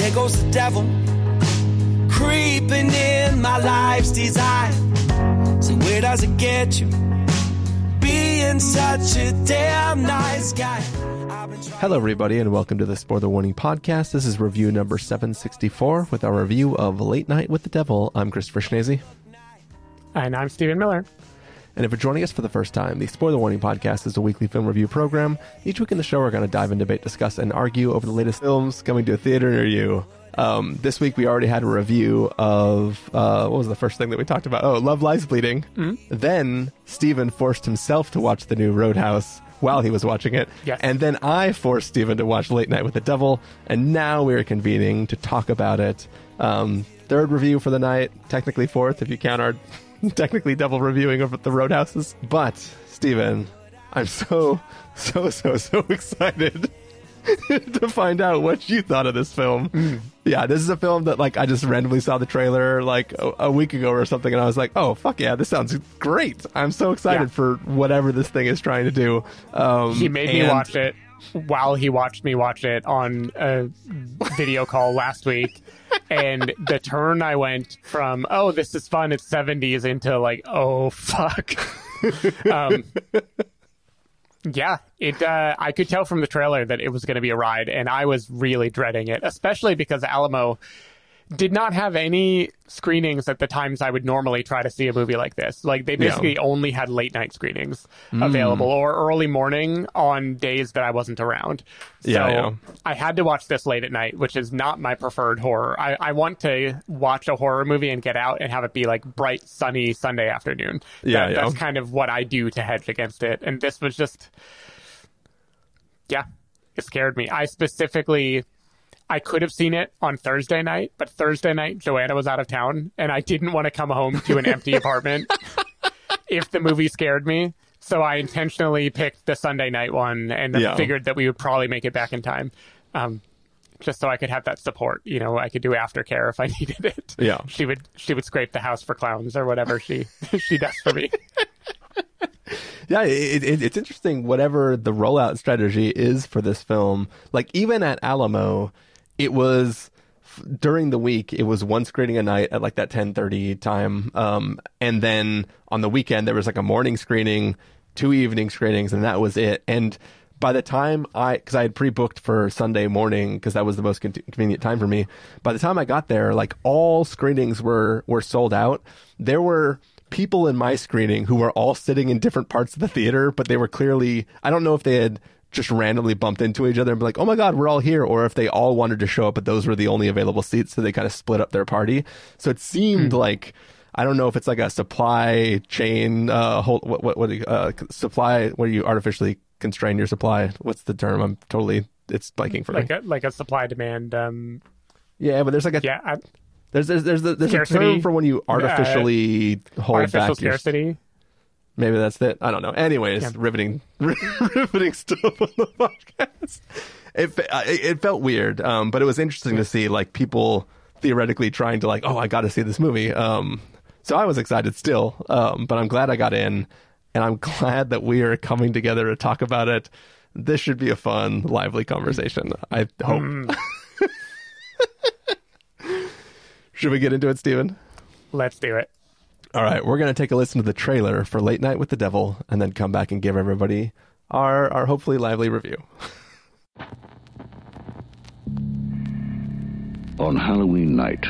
there goes the devil, creeping in my life's design. So where does it get you, being such a damn nice guy? Hello everybody and welcome to the Spoiler Warning Podcast. This is review number 764 with our review of Late Night with the Devil. I'm Christopher Schnese. And I'm Stephen Miller. And if you're joining us for the first time, the Spoiler Warning Podcast is a weekly film review program. Each week in the show, we're going to dive in, debate, discuss, and argue over the latest films coming to a theater near you. This week, we already had a review of, what was the first thing that we talked about? Oh, Love Lies Bleeding. Mm-hmm. Then Stephen forced himself to watch the new Roadhouse while he was watching it. Yes. And then I forced Stephen to watch Late Night with the Devil. And now we're convening to talk about it. Third review for the night, technically fourth if you count our technically double reviewing of the Roadhouses. But, Stephen, I'm so excited to find out what you thought of this film. Yeah, this is a film that, like, I just randomly saw the trailer, like, a week ago or something, and I was like, oh, fuck yeah, this sounds great. I'm so excited for whatever this thing is trying to do. He made me watch it while he watched me watch it on a video call last week. And the turn I went from, oh, this is fun, it's 70s, into like, oh, fuck. Yeah, I could tell from the trailer that it was going to be a ride, and I was really dreading it, especially because Alamo did not have any screenings at the times I would normally try to see a movie like this. Like, they basically only had late night screenings available, or early morning on days that I wasn't around. So I had to watch this late at night, which is not my preferred horror. I want to watch a horror movie and get out and have it be like bright, sunny Sunday afternoon. That's kind of what I do to hedge against it. And this was just, it scared me. I could have seen it on Thursday night, but Thursday night, Joanna was out of town, and I didn't want to come home to an empty apartment if the movie scared me. So I intentionally picked the Sunday night one, and figured that we would probably make it back in time, just so I could have that support. You know, I could do aftercare if I needed it. Yeah, she would scrape the house for clowns or whatever she does for me. Yeah, it's interesting. Whatever the rollout strategy is for this film, like even at Alamo, it was during the week. It was one screening a night at like that 10:30 time, and then on the weekend there was like a morning screening, 2 evening screenings, and that was it. And by the time because I had pre-booked for Sunday morning because that was the most convenient time for me. By the time I got there, like all screenings were sold out. There were people in my screening who were all sitting in different parts of the theater, but they were clearly, I don't know if they had just randomly bumped into each other and be like, oh my God, we're all here, or if they all wanted to show up, but those were the only available seats, so they kind of split up their party. So it seemed like, I don't know if it's like a supply chain, supply, where you artificially constrain your supply. What's the term? It's blanking for me. Like a supply demand. Yeah, but there's like a, there's a term for when you artificially hold artificial back scarcity. Maybe that's it. I don't know. Anyways, riveting stuff on the podcast. It felt weird, but it was interesting to see like people theoretically trying to like, oh, I got to see this movie. So I was excited still, but I'm glad I got in, and I'm glad that we are coming together to talk about it. This should be a fun, lively conversation, I hope. Should we get into it, Stephen? Let's do it. All right, we're going to take a listen to the trailer for Late Night with the Devil and then come back and give everybody our hopefully lively review. On Halloween night,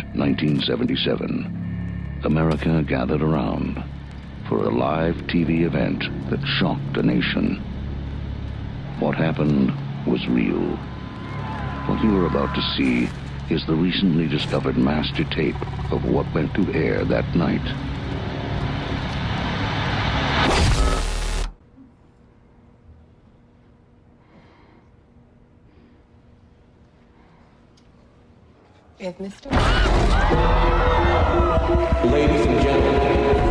1977, America gathered around for a live TV event that shocked a nation. What happened was real. What you are about to see is the recently discovered master tape of what went to air that night. If Mr. Ladies and gentlemen,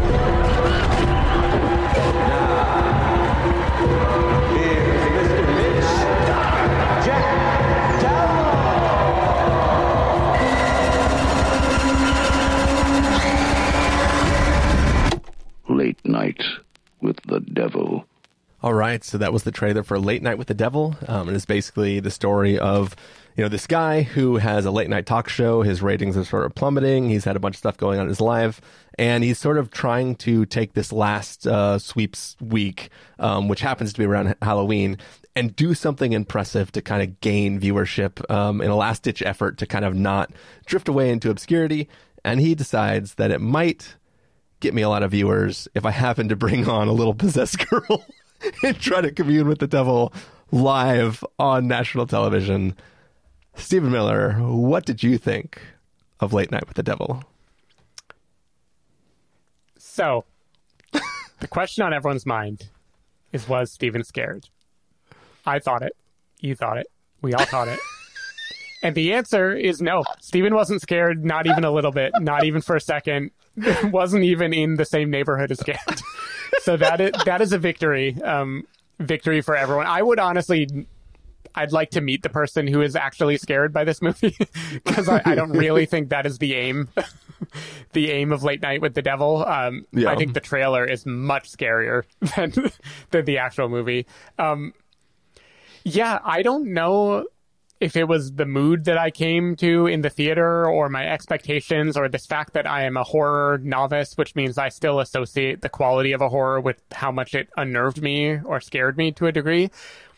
now, here's Mr. Mitch Jack Late Night with the Devil. All right, so that was the trailer for Late Night with the Devil. It is basically the story of this guy who has a late night talk show, his ratings are sort of plummeting. He's had a bunch of stuff going on in his life, and he's sort of trying to take this last sweeps week, which happens to be around Halloween, and do something impressive to kind of gain viewership in a last ditch effort to kind of not drift away into obscurity. And he decides that it might get me a lot of viewers if I happen to bring on a little possessed girl and try to commune with the devil live on national television. Stephen Miller, what did you think of Late Night with the Devil? So, the question on everyone's mind is, was Stephen scared? I thought it. You thought it. We all thought it. And the answer is no. Stephen wasn't scared, not even a little bit, not even for a second. Wasn't even in the same neighborhood as scared. So that is a victory. Victory for everyone. I would honestly, I'd like to meet the person who is actually scared by this movie, because I don't really think that is the aim. The aim of Late Night with the Devil. I think the trailer is much scarier than the actual movie. I don't know if it was the mood that I came to in the theater, or my expectations, or this fact that I am a horror novice, which means I still associate the quality of a horror with how much it unnerved me or scared me to a degree.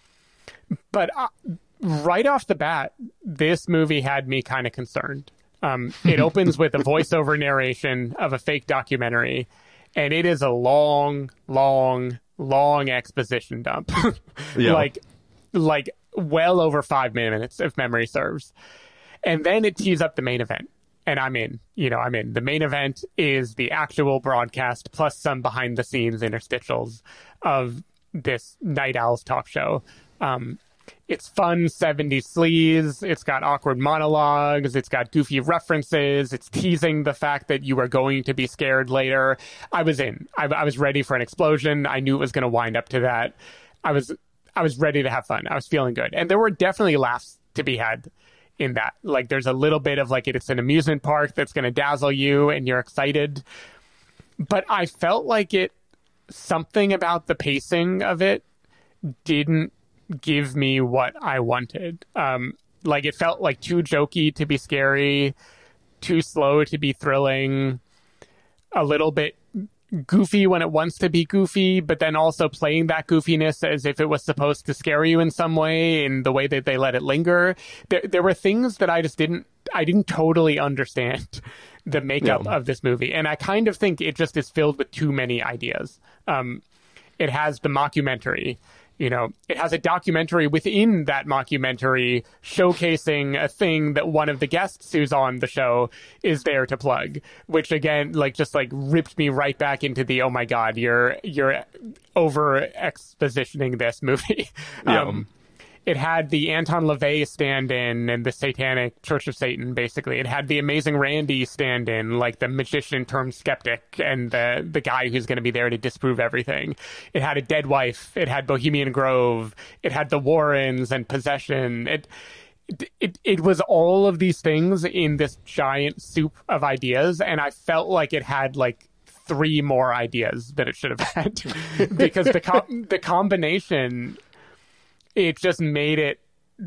But right off the bat, this movie had me kind of concerned. It opens with a voiceover narration of a fake documentary, and it is a long exposition dump. Like well over 5 minutes, if memory serves. And then it tees up the main event. And I'm in. The main event is the actual broadcast plus some behind the scenes interstitials of this Night Owls talk show. It's fun 70s sleaze. It's got awkward monologues. It's got goofy references. It's teasing the fact that you are going to be scared later. I was in. I was ready for an explosion. I knew it was going to wind up to that. I was ready to have fun. I was feeling good. And there were definitely laughs to be had in that. Like, there's a little bit of it's an amusement park that's going to dazzle you and you're excited. But I felt like something about the pacing of it didn't give me what I wanted. It felt like too jokey to be scary, too slow to be thrilling, a little bit goofy when it wants to be goofy, but then also playing that goofiness as if it was supposed to scare you in some way, in the way that they let it linger. There were things that I didn't totally understand the makeup of this movie. And I kind of think it just is filled with too many ideas. It has the mockumentary. It has a documentary within that mockumentary showcasing a thing that one of the guests who's on the show is there to plug, which again, just ripped me right back into the, oh my God, you're over expositioning this movie. It had the Anton LaVey stand-in and the Satanic Church of Satan, basically. It had the Amazing Randy stand-in, the magician turned skeptic and the guy who's going to be there to disprove everything. It had a dead wife. It had Bohemian Grove. It had the Warrens and Possession. It was all of these things in this giant soup of ideas, and I felt like it had 3 more ideas that it should have had. Because the combination... It just made it...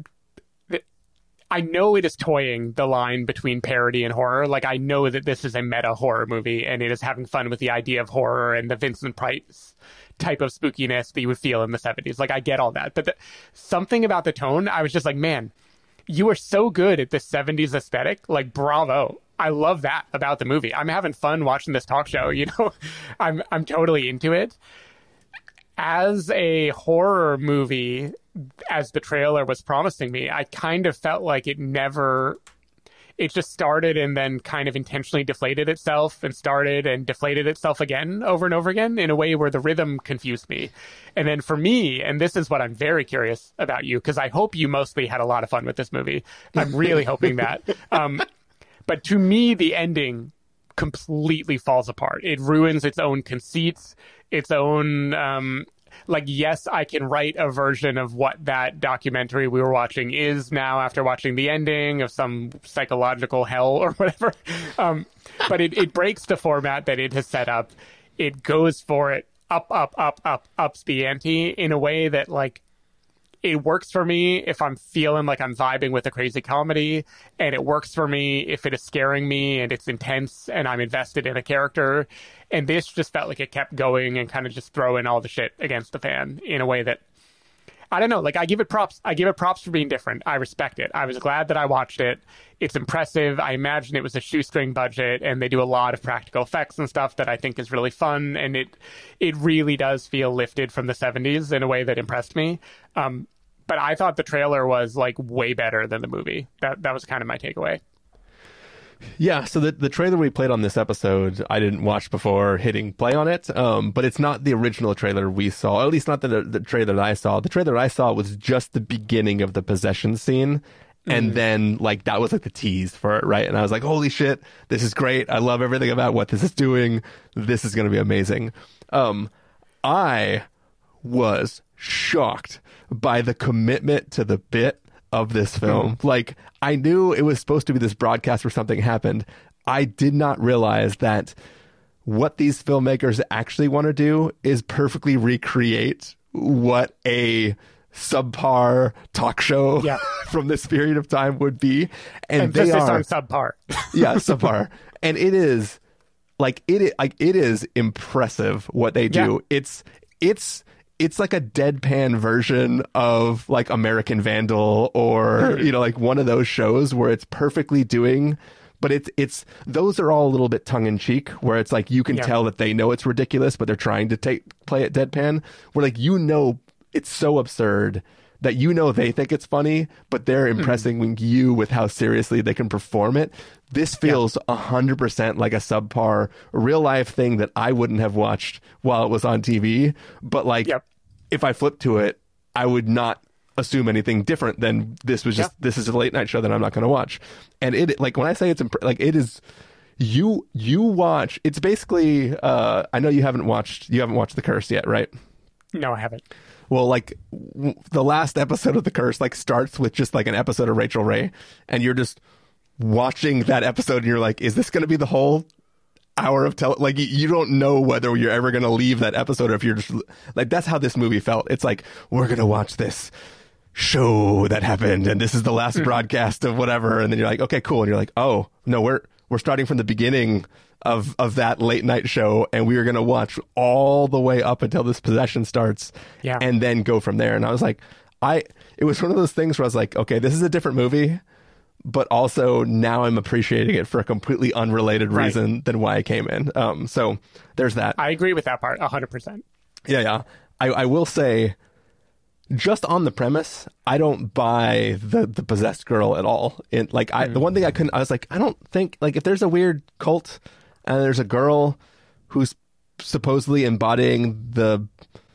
I know it is toying the line between parody and horror. I know that this is a meta horror movie, and it is having fun with the idea of horror and the Vincent Price type of spookiness that you would feel in the 70s. I get all that. But something about the tone, I was just man, you are so good at this 70s aesthetic. Bravo. I love that about the movie. I'm having fun watching this talk show. I'm totally into it. As a horror movie, as the trailer was promising me, I kind of felt like it just started and then kind of intentionally deflated itself and started and deflated itself again over and over again in a way where the rhythm confused me. And then for me, and this is what I'm very curious about you, because I hope you mostly had a lot of fun with this movie. I'm really hoping that. But to me, the ending completely falls apart. It ruins its own conceits, its own... yes, I can write a version of what that documentary we were watching is now after watching the ending of some psychological hell or whatever. But it breaks the format that it has set up. It goes for it, ups the ante in a way that it works for me if I'm feeling like I'm vibing with a crazy comedy, and it works for me if it is scaring me and it's intense and I'm invested in a character. And this just felt like it kept going and kind of just throwing all the shit against the fan in a way that, I don't know, like I give it props for being different. I respect it. I was glad that I watched it. It's impressive. I imagine it was a shoestring budget, and they do a lot of practical effects and stuff that I think is really fun, and it really does feel lifted from the 70s in a way that impressed me. But I thought the trailer was like way better than the movie. That was kind of my takeaway. Yeah, so the trailer we played on this episode, I didn't watch before hitting play on it, but it's not the original trailer we saw, at least not the trailer that I saw. The trailer I saw was just the beginning of the possession scene, and then, like, that was, like, the tease for it, right? And I was like, holy shit, this is great. I love everything about what this is doing. This is going to be amazing. I was shocked by the commitment to the bit of this film. Like, I knew it was supposed to be this broadcast where something happened. I did not realize that what these filmmakers actually want to do is perfectly recreate what a subpar talk show from this period of time would be. And they are on subpar. Yeah, subpar. And it is like it is impressive what they do. Yeah. It's like a deadpan version of like American Vandal or you know, like one of those shows where it's perfectly doing, but it's those are all a little bit tongue in cheek, where it's like you can tell that they know it's ridiculous, but they're trying to play it deadpan. Where like, you know, it's so absurd that, you know, they think it's funny, but they're impressing you with how seriously they can perform it. This feels 100% like a subpar real life thing that I wouldn't have watched while it was on TV. But like, if I flipped to it, I would not assume anything different than this was just, this is a late night show that I'm not going to watch. And it, like, when I say it's like, it is, you watch, it's basically, I know you haven't watched The Curse yet, right? No, I haven't. Well, like, the last episode of The Curse, like, starts with just like an episode of Rachel Ray, and you're just watching that episode and you're like, is this going to be the whole hour of like, you don't know whether you're ever going to leave that episode, or if you're just like, that's how this movie felt. It's like, we're going to watch this show that happened, and this is the last broadcast of whatever, and then you're like, okay, cool, and you're like, oh no, we're starting from the beginning of that late night show, and we are going to watch all the way up until this possession starts, and then go from there. And I was like, it was one of those things where I was like, okay, this is a different movie, but also now I'm appreciating it for a completely unrelated reason than why I came in. So there's that. I agree with that part 100%. Yeah. I will say, just on the premise, I don't buy the possessed girl at all. The one thing I was like, I don't think, like, if there's a weird cult and there's a girl who's supposedly embodying the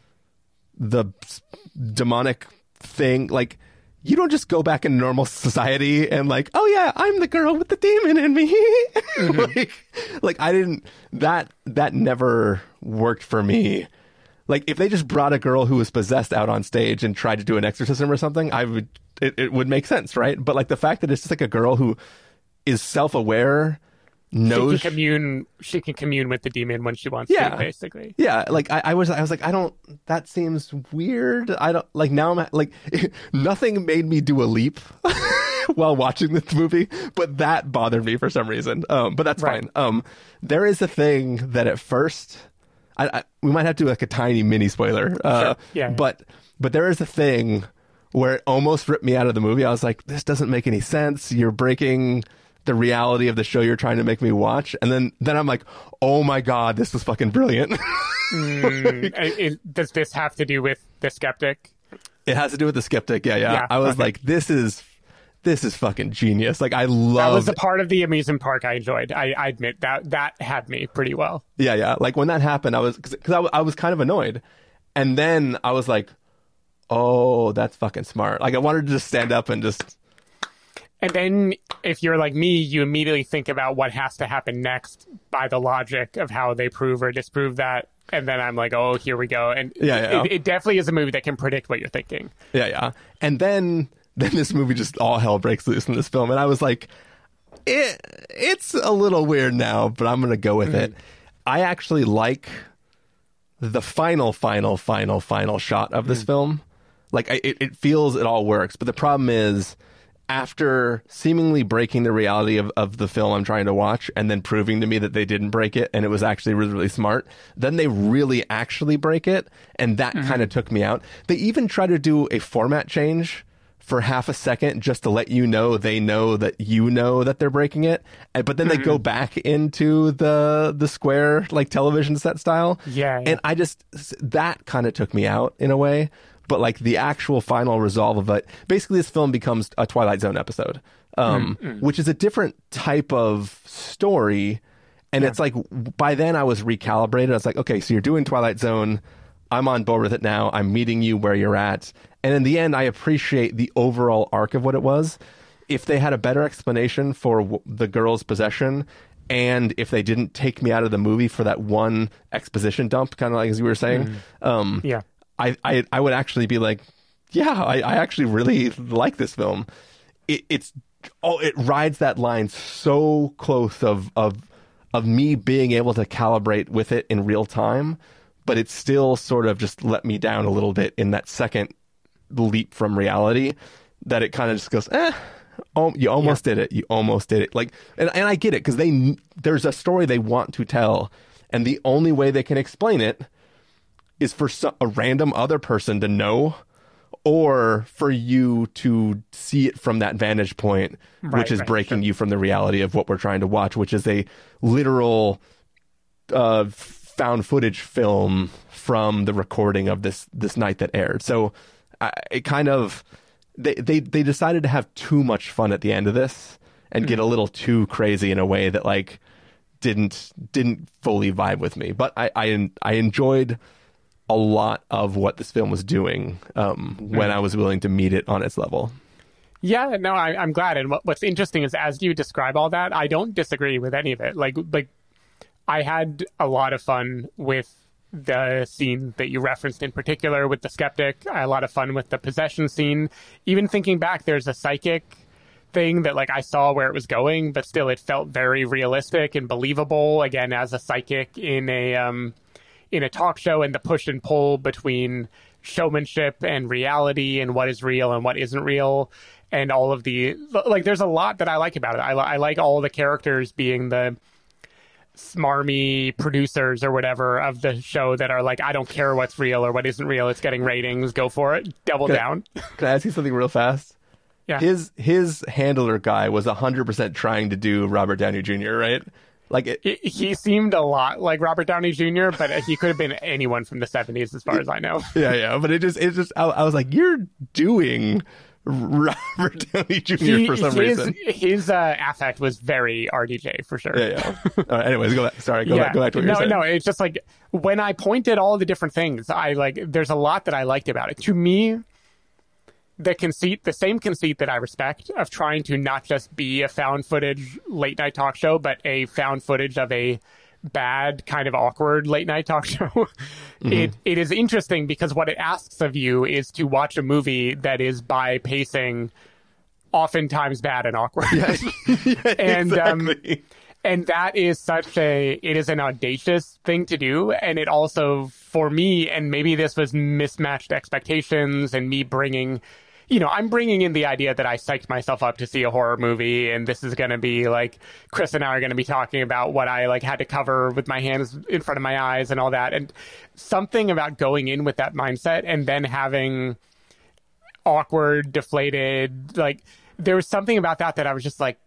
demonic thing, like, you don't just go back in normal society and like, oh yeah, I'm the girl with the demon in me. like I didn't, that never worked for me. Like, if they just brought a girl who was possessed out on stage and tried to do an exorcism or something, it would make sense, right? But like, the fact that it's just like a girl who is self-aware, knows she can commune with the demon when she wants to, basically. Yeah, like I was like, that seems weird. I don't, like, now I'm like, nothing made me do a leap while watching this movie, but that bothered me for some reason. But that's fine. There is a thing that at first, we might have to do like a tiny mini spoiler. But there is a thing where it almost ripped me out of the movie. I was like, this doesn't make any sense. You're breaking the reality of the show you're trying to make me watch. And then I'm like, oh my God, this was fucking brilliant. Does this have to do with The Skeptic? It has to do with The Skeptic. Yeah. I was like, this is fucking genius. Like, I love... That was the part of the amusement park I enjoyed. I admit that had me pretty well. Yeah. Like, when that happened, I was kind of annoyed. And then I was like, oh, that's fucking smart. Like, I wanted to just stand up and just... And then, if you're like me, you immediately think about what has to happen next by the logic of how they prove or disprove that. And then I'm like, oh, here we go. And it definitely is a movie that can predict what you're thinking. Yeah. And then this movie just all hell breaks loose in this film. And I was like, it's a little weird now, but I'm going to go with it. I actually like the final shot of this film. Like it feels it all works. But the problem is, after seemingly breaking the reality of the film I'm trying to watch and then proving to me that they didn't break it and it was actually really, really smart, then they really actually break it. And that kind of took me out. They even try to do a format change for half a second just to let you know they know that you know that they're breaking it. But then they go back into the square, like television set style. Yeah. And that kind of took me out in a way. But like the actual final resolve of it, basically this film becomes a Twilight Zone episode, which is a different type of story. And it's like, by then I was recalibrated. I was like, okay, so you're doing Twilight Zone. I'm on board with it now. I'm meeting you where you're at. And in the end, I appreciate the overall arc of what it was. If they had a better explanation for the girl's possession, and if they didn't take me out of the movie for that one exposition dump, kind of like as you were saying, I would actually be like, yeah, I actually really like this film. It rides that line so close of me being able to calibrate with it in real time, but it still sort of just let me down a little bit in that second leap from reality, that it kind of just goes, you almost did it. You almost did it. Like, and I get it, because there's a story they want to tell, and the only way they can explain it is for a random other person to know, or for you to see it from that vantage point, which is breaking you from the reality of what we're trying to watch, which is a literal found footage film from the recording of this night that aired. So it kind of, they decided to have too much fun at the end of this and get a little too crazy in a way that like didn't fully vibe with me. But I enjoyed a lot of what this film was doing when I was willing to meet it on its level. Yeah, no, I'm glad. And what's interesting is, as you describe all that, I don't disagree with any of it. Like I had a lot of fun with the scene that you referenced in particular with the skeptic. I had a lot of fun with the possession scene. Even thinking back, there's a psychic thing that like I saw where it was going, but still it felt very realistic and believable, again, as a psychic in a talk show, and the push and pull between showmanship and reality and what is real and what isn't real, and all of the, like, there's a lot that I like about it. I like all the characters being the smarmy producers or whatever of the show that are like, I don't care what's real or what isn't real. It's getting ratings. Go for it. Double down. Can I ask you something real fast? Yeah. His handler guy was 100% trying to do Robert Downey Jr., right? Like he seemed a lot like Robert Downey Jr., but he could have been anyone from the 70s as far as I know. Yeah. But it just I was like, you're doing Robert Downey Jr. for some reason. His affect was very RDJ for sure. Yeah. All right, anyways, go back. Sorry, go back to what you were saying. No, it's just like when I pointed all the different things, there's a lot that I liked about it. To me, the same conceit that I respect of trying to not just be a found footage late night talk show, but a found footage of a bad kind of awkward late night talk show. It is interesting because what it asks of you is to watch a movie that is by pacing oftentimes bad and awkward. And exactly. And that is it is an audacious thing to do. And it also, for me, and maybe this was mismatched expectations and me bringing, I'm bringing in the idea that I psyched myself up to see a horror movie, and this is going to be like, Chris and I are going to be talking about what I like had to cover with my hands in front of my eyes and all that. And something about going in with that mindset and then having awkward, deflated, like there was something about that I was just like,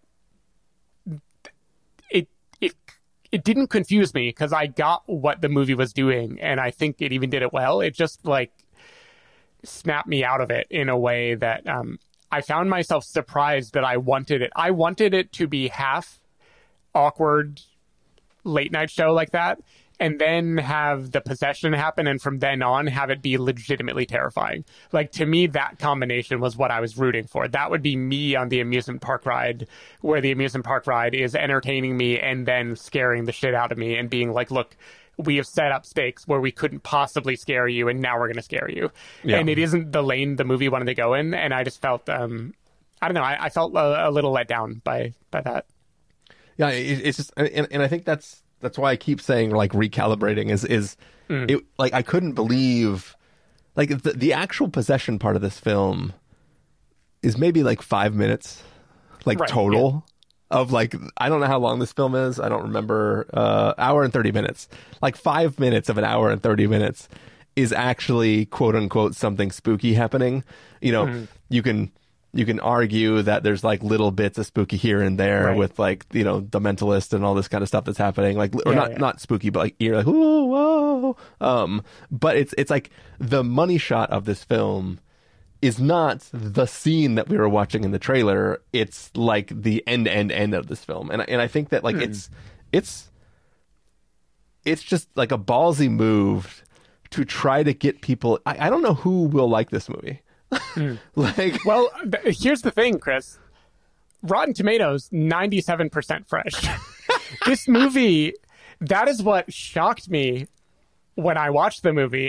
it didn't confuse me because I got what the movie was doing, and I think it even did it well. It just like snapped me out of it in a way that I found myself surprised that I wanted it. I wanted it to be half awkward late night show like that, and then have the possession happen, and from then on have it be legitimately terrifying. Like, to me, that combination was what I was rooting for. That would be me on the amusement park ride, where the amusement park ride is entertaining me and then scaring the shit out of me and being like, look, we have set up stakes where we couldn't possibly scare you, and now we're going to scare you. Yeah. And it isn't the lane the movie wanted to go in, and I just felt, I don't know, I felt a little let down by that. Yeah, it's just, and I think that's why I keep saying like recalibrating is it, like I couldn't believe like the actual possession part of this film is maybe like 5 minutes, like total of like, I don't know how long this film is. I don't remember. Hour and 30 minutes. Like 5 minutes of an hour and 30 minutes is actually quote unquote something spooky happening. You know, you can argue that there's like little bits of spooky here and there with like, you know, The Mentalist and all this kind of stuff that's happening, like, or not spooky, but like you're like, whoa. But it's like the money shot of this film is not the scene that we were watching in the trailer. It's like the end of this film. And I think that like it's just like a ballsy move to try to get people. I don't know who will like this movie. Like, well, here's the thing, Chris. Rotten Tomatoes, 97% fresh. This movie, that is what shocked me when I watched the movie.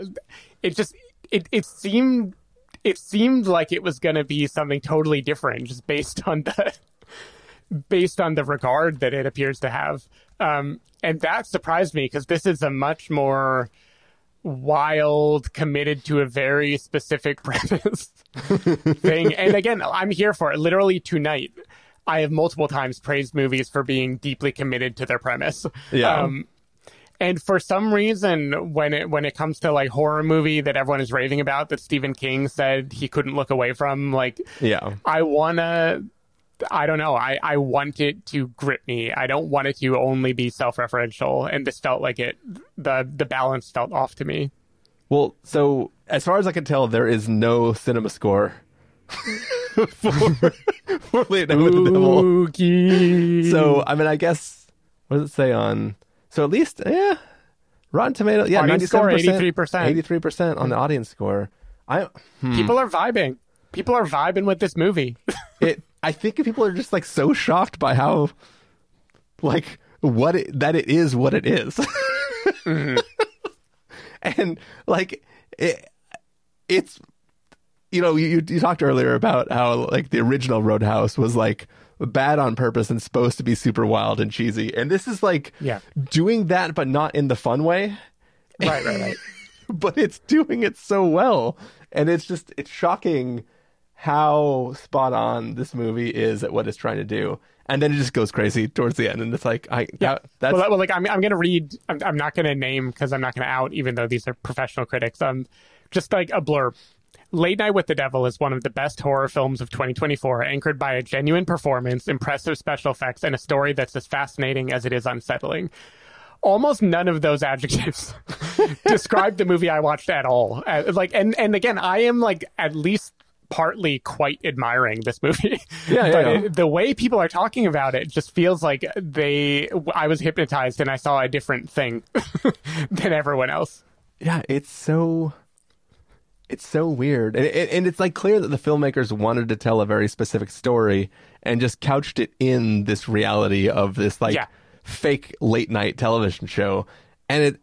It seemed like it was going to be something totally different, just based on the regard that it appears to have. And that surprised me, because this is a much more wild, committed to a very specific premise thing. And again, I'm here for it. Literally tonight, I have multiple times praised movies for being deeply committed to their premise. Yeah. And for some reason, when it comes to like horror movie that everyone is raving about, that Stephen King said he couldn't look away from, like, I don't know. I want it to grip me. I don't want it to only be self-referential. And this felt like it. The balance felt off to me. Well, so as far as I can tell, there is no cinema score for Late Night with the Devil. So, I mean, I guess, what does it say on? So at least, Rotten Tomatoes, 97%, 83% on the audience score. People are vibing. People are vibing with this movie. I think people are just like so shocked by how, like, that it is what it is. And like it's, you know, you talked earlier about how like the original Roadhouse was like bad on purpose and supposed to be super wild and cheesy, and this is like doing that but not in the fun way. Right. But it's doing it so well, and it's shocking how spot on this movie is at what it's trying to do. And then it just goes crazy towards the end, and it's like, that's... Well, like I'm going to read. I'm not going to name, because I'm not going to out, even though these are professional critics. Just like a blurb. Late Night with the Devil is one of the best horror films of 2024, anchored by a genuine performance, impressive special effects, and a story that's as fascinating as it is unsettling. Almost none of those adjectives describe the movie I watched at all. And again, I am like at least partly quite admiring this movie. The way people are talking about it just feels like I was hypnotized and I saw a different thing than everyone else. Yeah, it's so weird. And it's like clear that the filmmakers wanted to tell a very specific story and just couched it in this reality of this like fake late night television show. And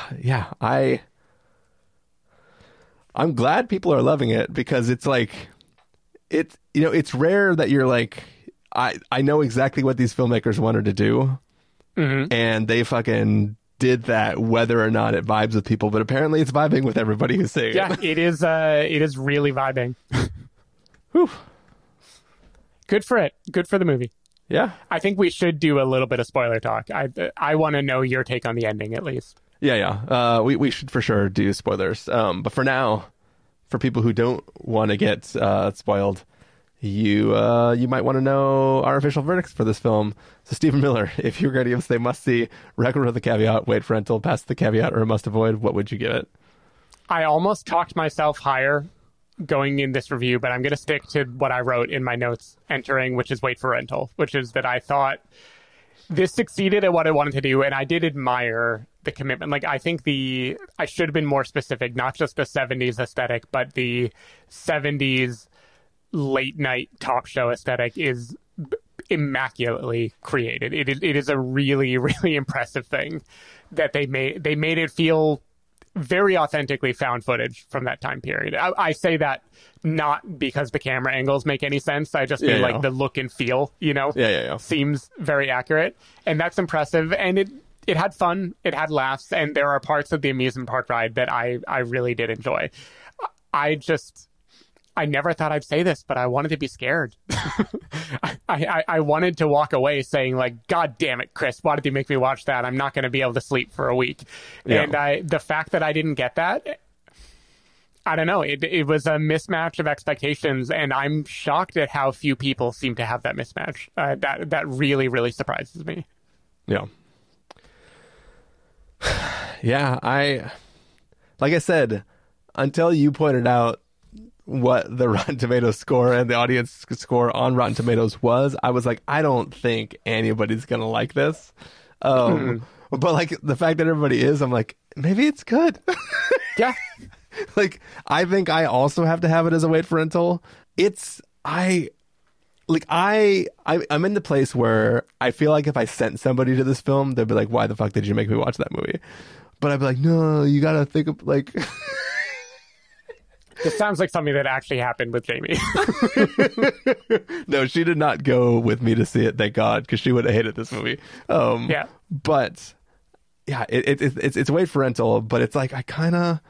I'm glad people are loving it, because it's like, it's rare that you're like, I know exactly what these filmmakers wanted to do, and they fucking did that, whether or not it vibes with people. But apparently it's vibing with everybody who's seeing it. Yeah, it is really vibing. Whew. Good for it. Good for the movie. Yeah. I think we should do a little bit of spoiler talk. I want to know your take on the ending, at least. Yeah. We should for sure do spoilers. But for now, for people who don't want to get spoiled, you might want to know our official verdicts for this film. So Stephen Miller, if you were going to give us a must-see, recommend with a caveat, wait for rental, pass the caveat, or a must-avoid, what would you give it? I almost talked myself higher going in this review, but I'm going to stick to what I wrote in my notes entering, which is wait for rental, which is that I thought this succeeded at what I wanted to do, and I did admire the commitment. Like, I think I should have been more specific, not just the 70s aesthetic, but the 70s late night talk show aesthetic is immaculately created. It is a really, really impressive thing that they made it feel very authentically found footage from that time period. I say that not because the camera angles make any sense. I just mean like the look and feel, seems very accurate, and that's impressive. And it had fun, it had laughs, and there are parts of the amusement park ride that I really did enjoy. I never thought I'd say this, but I wanted to be scared. I wanted to walk away saying, like, God damn it, Chris, why did you make me watch that? I'm not going to be able to sleep for a week. Yeah. And the fact that I didn't get that, I don't know. It was a mismatch of expectations, and I'm shocked at how few people seem to have that mismatch. That really, really surprises me. Yeah. Yeah, like I said, until you pointed out what the Rotten Tomatoes score and the audience score on Rotten Tomatoes was, I was like, I don't think anybody's gonna like this. But like the fact that everybody is, I'm like, maybe it's good. Yeah. Like, I think I also have to have it as a wait for rental. I'm in the place where I feel like if I sent somebody to this film, they'd be like, why the fuck did you make me watch that movie? But I'd be like, no, you gotta think of, like... This sounds like something that actually happened with Jamie. No, she did not go with me to see it, thank God, because she would have hated this movie. Yeah. But, yeah, it's a wait for rental, but it's like, I kind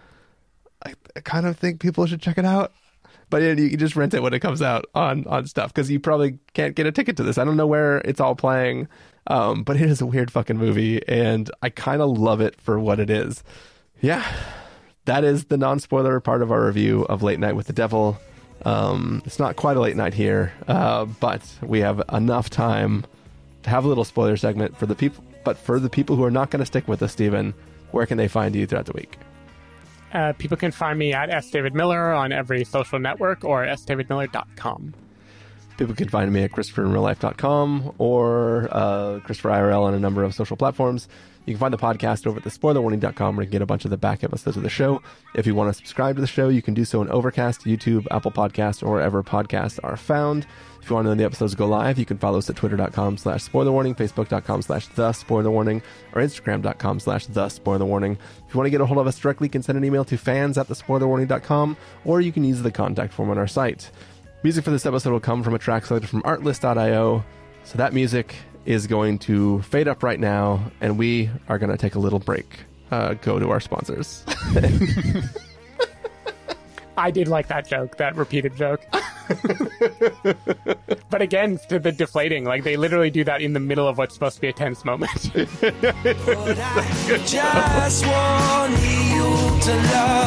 of think people should check it out. But you can just rent it when it comes out on stuff, because you probably can't get a ticket to this. I don't know where it's all playing, but it is a weird fucking movie, and I kind of love it for what it is. Yeah. That is the non-spoiler part of our review of Late Night with the Devil. It's not quite a late night here, but we have enough time to have a little spoiler segment for the people. But for the people who are not going to stick with us, Stephen, where can they find you throughout the week? People can find me at sdavidmiller on every social network or sdavidmiller.com. People can find me at ChristopherInRealLife.com or Christopher IRL on a number of social platforms. You can find the podcast over at thespoilerwarning.com, where you can get a bunch of the back episodes of the show. If you want to subscribe to the show, you can do so on Overcast, YouTube, Apple Podcasts, or wherever podcasts are found. If you want to know when the episodes go live, you can follow us at twitter.com/spoilerwarning, facebook.com/thespoilerwarning, or instagram.com/thespoilerwarning. If you want to get a hold of us directly, you can send an email to fans@thespoilerwarning.com, or you can use the contact form on our site. Music for this episode will come from a track selected from artlist.io. So that music is going to fade up right now, and we are going to take a little break. Go to our sponsors. I did like that joke, that repeated joke. But again, to the deflating, like they literally do that in the middle of what's supposed to be a tense moment. But I just want you to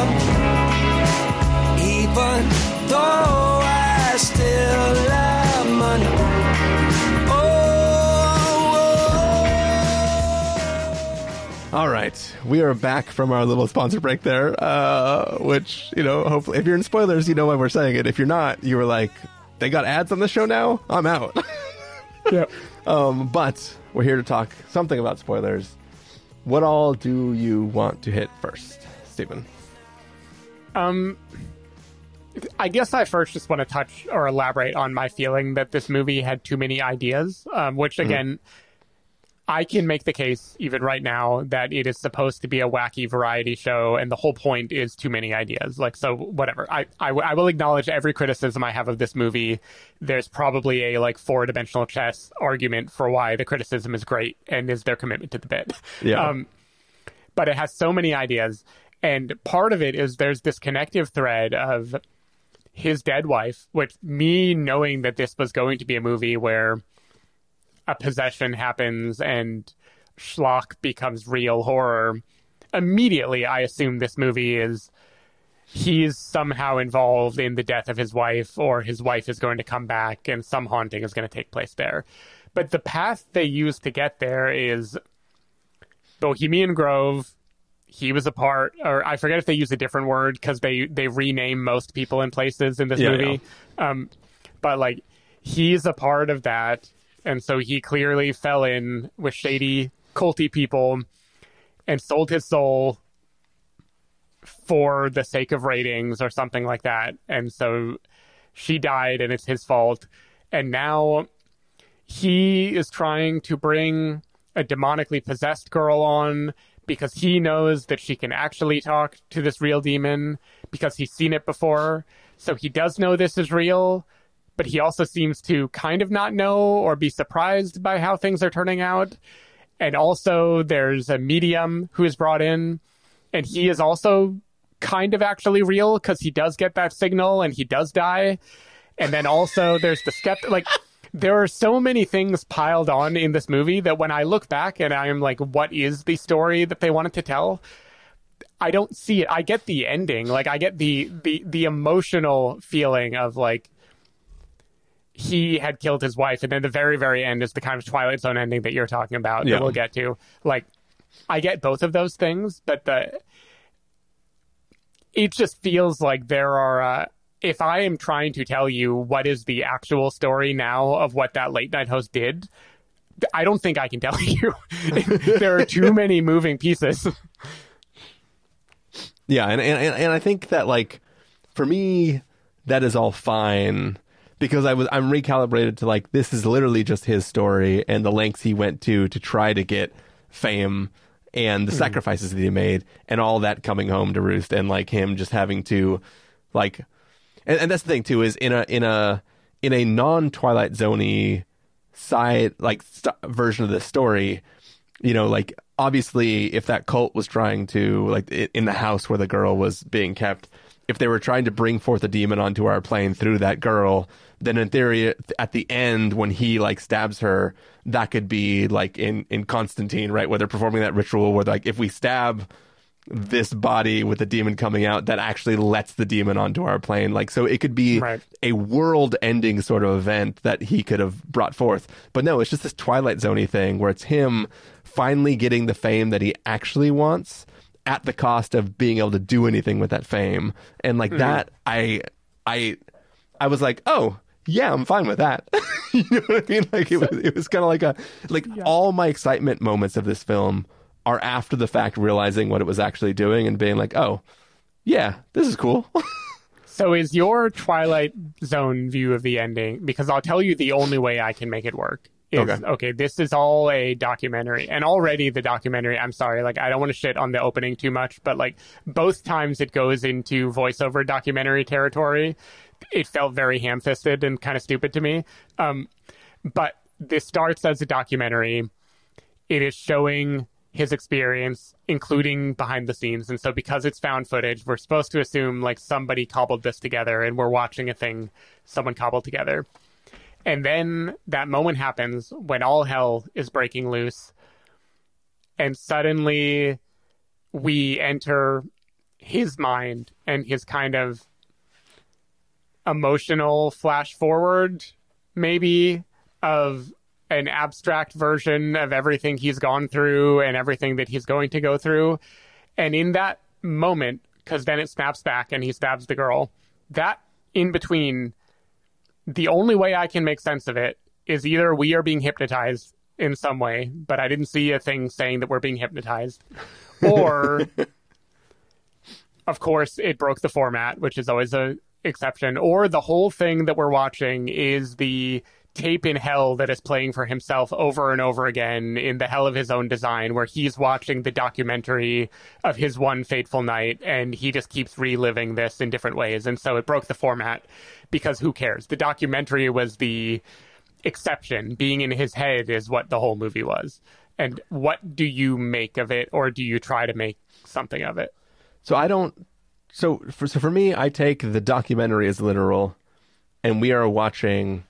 love me, even though I still love money. All right, we are back from our little sponsor break there, which, you know, hopefully, if you're in spoilers, you know why we're saying it. If you're not, you were like, they got ads on the show now? I'm out. Yeah. But we're here to talk something about spoilers. What all do you want to hit first, Stephen? I guess I first just want to touch or elaborate on my feeling that this movie had too many ideas, which, again... I can make the case, even right now, that it is supposed to be a wacky variety show, and the whole point is too many ideas. Like, so, whatever. I will acknowledge every criticism I have of this movie. There's probably a, like, four-dimensional chess argument for why the criticism is great and is their commitment to the bit. Yeah. But it has so many ideas, and part of it is there's this connective thread of his dead wife, which me knowing that this was going to be a movie where a possession happens and schlock becomes real horror, immediately I assume this movie is he's somehow involved in the death of his wife, or his wife is going to come back and some haunting is going to take place there. But the path they use to get there is Bohemian Grove. He was a part, or I forget if they use a different word because they rename most people and places in this movie. Yeah. But like, he's a part of that. And so he clearly fell in with shady, culty people and sold his soul for the sake of ratings or something like that. And so she died and it's his fault. And now he is trying to bring a demonically possessed girl on because he knows that she can actually talk to this real demon because he's seen it before. So he does know this is real. But he also seems to kind of not know or be surprised by how things are turning out. And also there's a medium who is brought in, and he is also kind of actually real because he does get that signal and he does die. And then also there's the skeptic. Like, there are so many things piled on in this movie that when I look back and I'm like, what is the story that they wanted to tell? I don't see it. I get the ending. Like, I get the emotional feeling of, like, he had killed his wife, and then the very, very end is the kind of Twilight Zone ending that you're talking about that we'll get to. Like, I get both of those things, but it just feels like there are... if I am trying to tell you what is the actual story now of what that late night host did, I don't think I can tell you. There are too many moving pieces. Yeah, and I think that, like, for me, that is all fine because I'm recalibrated to, like, this is literally just his story and the lengths he went to try to get fame and the sacrifices that he made and all that coming home to roost, and, like, him just having to, like, and that's the thing too, is in a non-Twilight Zone-y side, like, version of the story, you know, like, obviously if that cult was trying to, like, in the house where the girl was being kept, if they were trying to bring forth a demon onto our plane through that girl, then in theory at the end when he, like, stabs her, that could be like in Constantine, right, where they're performing that ritual where, like, if we stab this body with the demon coming out, that actually lets the demon onto our plane. Like, so it could be a world-ending sort of event that he could have brought forth. But no, it's just this Twilight Zone-y thing where it's him finally getting the fame that he actually wants at the cost of being able to do anything with that fame. And, like, that, I was like, oh, yeah, I'm fine with that. You know what I mean? Like, it was kind of like all my excitement moments of this film are after the fact, realizing what it was actually doing and being like, oh, yeah, this is cool. So is your Twilight Zone view of the ending, because I'll tell you the only way I can make it work is, okay, this is all a documentary. And already the documentary, I'm sorry, like, I don't want to shit on the opening too much, but, like, both times it goes into voiceover documentary territory, it felt very ham-fisted and kind of stupid to me. But this starts as a documentary. It is showing his experience, including behind the scenes. And so because it's found footage, we're supposed to assume, like, somebody cobbled this together and we're watching a thing someone cobbled together. And then that moment happens when all hell is breaking loose. And suddenly we enter his mind and his kind of emotional flash forward, maybe, of an abstract version of everything he's gone through and everything that he's going to go through. And in that moment, because then it snaps back and he stabs the girl, that in between, the only way I can make sense of it is either we are being hypnotized in some way, but I didn't see a thing saying that we're being hypnotized, or of course it broke the format, which is always a exception, or the whole thing that we're watching is the tape in hell that is playing for himself over and over again in the hell of his own design, where he's watching the documentary of his one fateful night and he just keeps reliving this in different ways. And so it broke the format because who cares? The documentary was the exception. Being in his head is what the whole movie was. And what do you make of it, or do you try to make something of it? So for me, I take the documentary as literal, and we are watching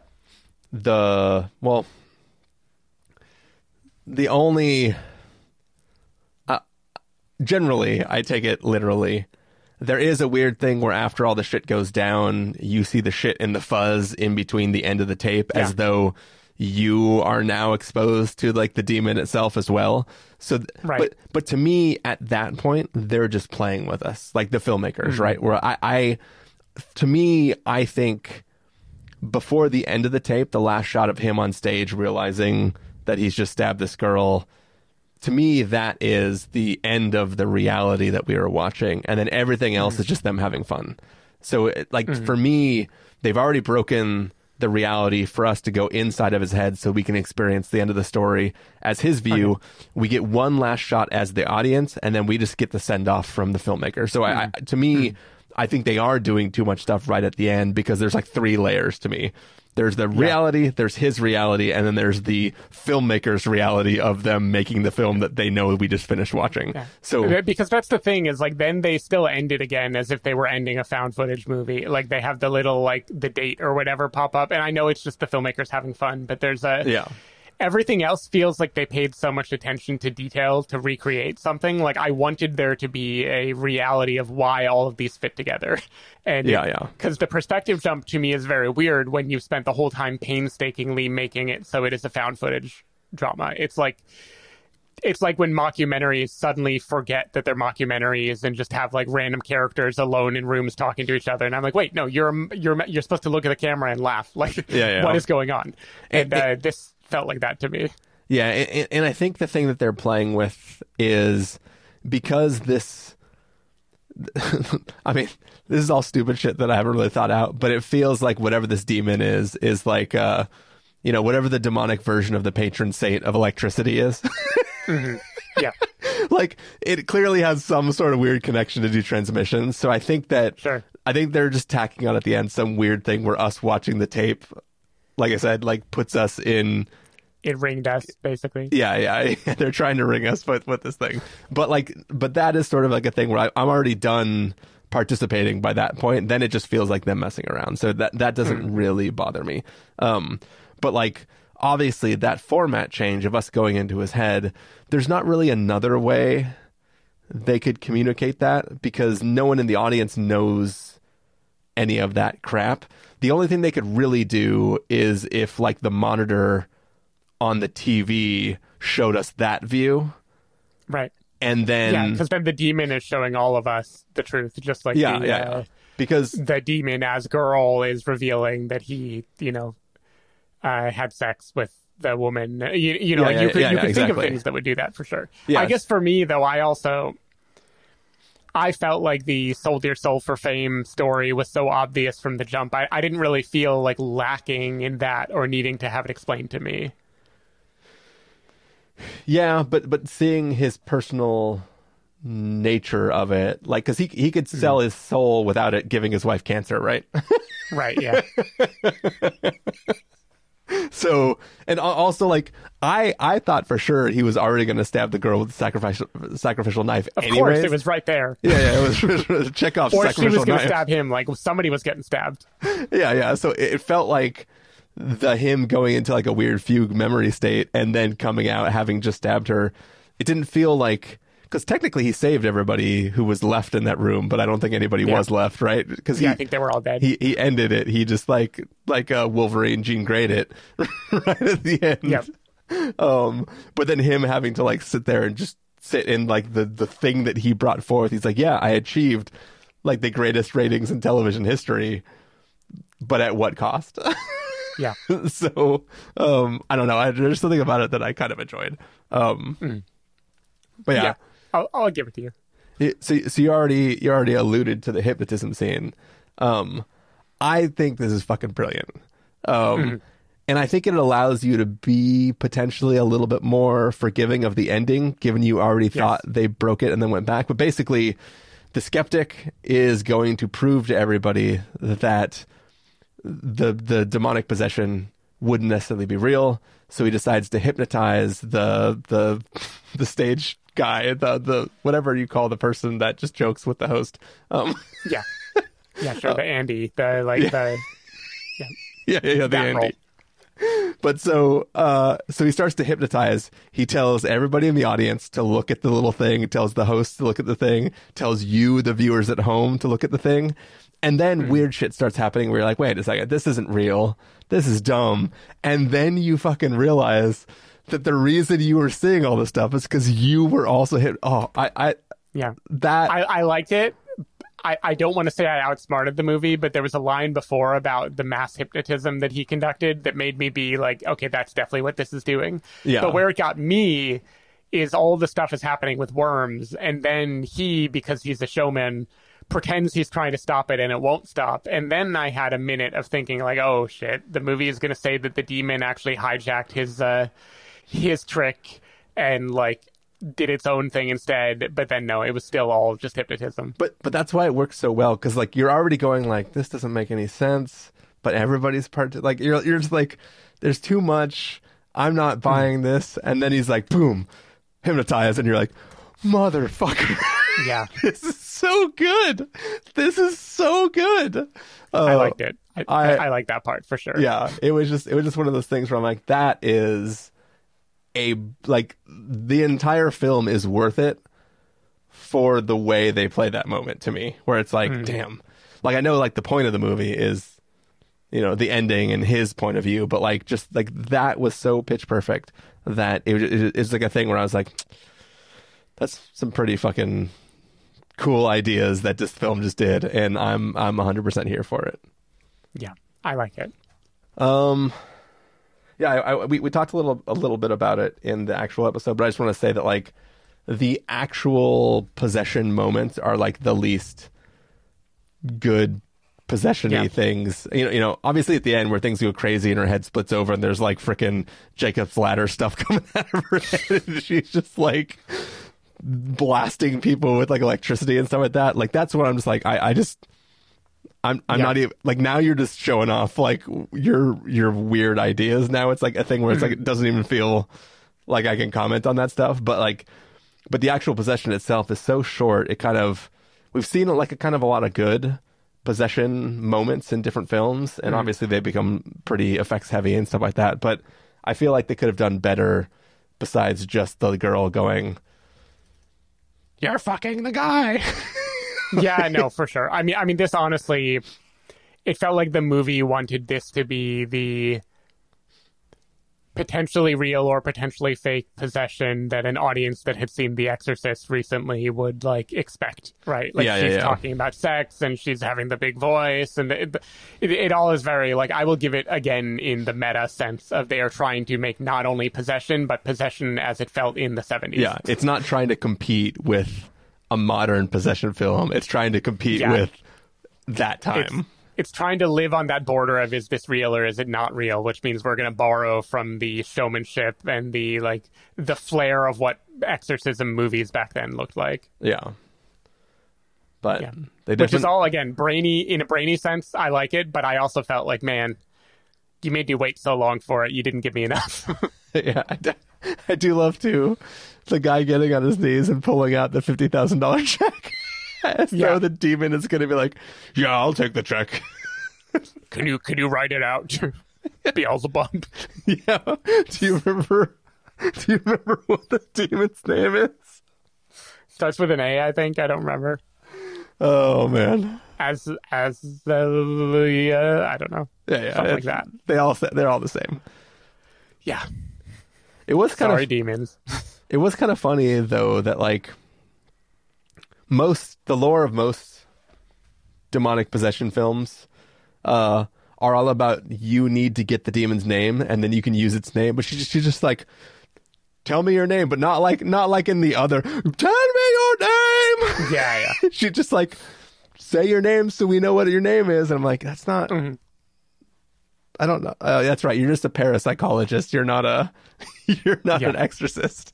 generally, I take it literally. There is a weird thing where after all the shit goes down, you see the shit in the fuzz in between the end of the tape, as though you are now exposed to, like, the demon itself as well. So, but to me, at that point, they're just playing with us, like the filmmakers, right? Where to me, I think before the end of the tape, the last shot of him on stage realizing that he's just stabbed this girl, to me, that is the end of the reality that we are watching. And then everything else is just them having fun. So, for me, they've already broken the reality for us to go inside of his head so we can experience the end of the story as his view. Okay. We get one last shot as the audience, and then we just get the send-off from the filmmaker. So to me, I think they are doing too much stuff right at the end, because there's like 3 layers to me. There's the reality, there's his reality, and then there's the filmmaker's reality of them making the film that they know we just finished watching. Yeah. So because that's the thing, is like then they still end it again as if they were ending a found footage movie. Like they have the little like the date or whatever pop up, and I know it's just the filmmakers having fun, but there's everything else feels like they paid so much attention to detail to recreate something. Like I wanted there to be a reality of why all of these fit together. And because the perspective jump to me is very weird when you've spent the whole time painstakingly making it so it is a found footage drama. It's like when mockumentaries suddenly forget that they're mockumentaries and just have like random characters alone in rooms talking to each other. And I'm like, wait, no, you're supposed to look at the camera and laugh. Like, what is going on? And this felt like that to me. Yeah, and I think the thing that they're playing with is because this... I mean, this is all stupid shit that I haven't really thought out, but it feels like whatever this demon is like, whatever the demonic version of the patron saint of electricity is. Mm-hmm. Yeah. Like, it clearly has some sort of weird connection to do transmissions. So I think that... Sure. I think they're just tacking on at the end some weird thing where us watching the tape, like I said, like puts us in... It ringed us, basically. Yeah. They're trying to ring us with this thing. But that is sort of like a thing where I'm already done participating by that point. Then it just feels like them messing around. So that doesn't really bother me. But like, obviously that format change of us going into his head, there's not really another way they could communicate that, because no one in the audience knows any of that crap. The only thing they could really do is if like the monitor on the TV showed us that view. Right. And then... Yeah, because then the demon is showing all of us the truth, just like because the demon as girl is revealing that he, had sex with the woman. You could exactly. think of things that would do that for sure. Yes. I guess for me, though, I felt like the Sold Your Soul for Fame story was so obvious from the jump. I didn't really feel like lacking in that or needing to have it explained to me. Yeah, but seeing his personal nature of it, like, because he could sell his soul without it giving his wife cancer, right? Right, yeah. So, and also, like, I thought for sure he was already going to stab the girl with the sacrificial knife. Of course, it was right there. Yeah, it was Chekhov's or sacrificial knife. Or she was going to stab him, like somebody was getting stabbed. Yeah. So it felt like him going into like a weird fugue memory state and then coming out having just stabbed her. It didn't feel like, because technically he saved everybody who was left in that room, but I don't think anybody was left, right? Because I think they were all dead. He ended it. He just like Wolverine Jean Grey'd it right at the end. Yep. But then him having to like sit there and just sit in like the thing that he brought forth. He's like, yeah, I achieved like the greatest ratings in television history, but at what cost? Yeah. So I don't know. There's something about it that I kind of enjoyed. But yeah. I'll give it to you. So you already alluded to the hypnotism scene. I think this is fucking brilliant. And I think it allows you to be potentially a little bit more forgiving of the ending, given you already thought they broke it and then went back. But basically, the skeptic is going to prove to everybody that the demonic possession wouldn't necessarily be real. So he decides to hypnotize the stage guy, the whatever you call the person that just jokes with the host. Yeah, sure. The Andy, the Andy. Role. But so he starts to hypnotize. He tells everybody in the audience to look at the little thing. Tells the host to look at the thing. Tells you, the viewers at home, to look at the thing. And then weird shit starts happening where you're like, wait a second, this isn't real. This is dumb. And then you fucking realize that the reason you were seeing all this stuff is because you were also hit. Oh, I liked it. I don't want to say I outsmarted the movie, but there was a line before about the mass hypnotism that he conducted that made me be like, okay, that's definitely what this is doing. Yeah. But where it got me is all the stuff is happening with worms, and then he, because he's a showman, pretends he's trying to stop it and it won't stop. And then I had a minute of thinking like, oh shit, the movie is going to say that the demon actually hijacked his trick and like did its own thing instead. But then no, it was still all just hypnotism. But that's why it works so well, because like you're already going like, this doesn't make any sense, but everybody's like you're just like, there's too much. I'm not buying this, and then he's like, boom, hypnotized, and you're like, motherfucker. Yeah, This is so good. This is so good. I liked it. I like that part for sure. Yeah, it was just one of those things where I'm like, that is the entire film is worth it for the way they play that moment to me, where it's like, damn. Like, I know like the point of the movie is, you know, the ending and his point of view, but like just like that was so pitch perfect that it's like a thing where I was like, that's some pretty fucking cool ideas that this film just did, and I'm 100% here for it. Yeah, I like it. Yeah, we talked a little bit about it in the actual episode, but I just want to say that like the actual possession moments are like the least good possession-y things. You know, obviously at the end where things go crazy and her head splits over and there's like frickin' Jacob's ladder stuff coming out of her head, and she's just like blasting people with like electricity and stuff like that. Like that's what I'm just like, I'm not even like, now you're just showing off like your weird ideas. Now it's like a thing where it's like, it doesn't even feel like I can comment on that stuff, but the actual possession itself is so short. It kind of, we've seen like a kind of a lot of good possession moments in different films, and obviously they become pretty effects heavy and stuff like that, but I feel like they could have done better besides just the girl going, "You're fucking the guy." Yeah, no, for sure. I mean, this honestly, it felt like the movie wanted this to be the potentially real or potentially fake possession that an audience that had seen The Exorcist recently would like expect, right? Like she's talking about sex and she's having the big voice, and it all is very like, I will give it again in the meta sense of they are trying to make not only possession but possession as it felt in the 70s. Yeah, it's not trying to compete with a modern possession film. It's trying to compete with that time. It's trying to live on that border of, is this real or is it not real? Which means we're going to borrow from the showmanship and the flair of what exorcism movies back then looked like. Yeah. But which is all, again, brainy in a brainy sense. I like it, but I also felt like, man, you made me wait so long for it. You didn't give me enough. Yeah, I do love too the guy getting on his knees and pulling out the $50,000 check. As though the demon is going to be like, yeah, I'll take the check. Can you write it out? Beelzebub. Yeah. Do you remember what the demon's name is? Starts with an A, I think. I don't remember. Oh man. As the I don't know. Yeah. Something like that. They're all the same. Yeah. It was kind Sorry, of demons. It was kind of funny though that like the lore of most demonic possession films are all about, you need to get the demon's name and then you can use its name, but she's just like, tell me your name, but not like in the other, tell me your name. Yeah. She just like, say your name so we know what your name is, and I'm like, that's not. I don't know. That's right. You're just a parapsychologist. You're not an exorcist.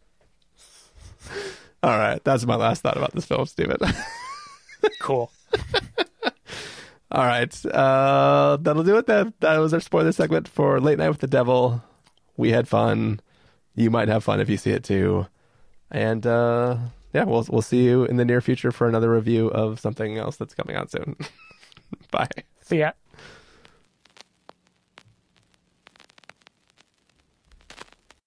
All right, that's my last thought about this film, Steven. Cool. All right, that'll do it then. That was our spoiler segment for Late Night with the Devil. We had fun. You might have fun if you see it too. And we'll see you in the near future for another review of something else that's coming out soon. Bye. See ya.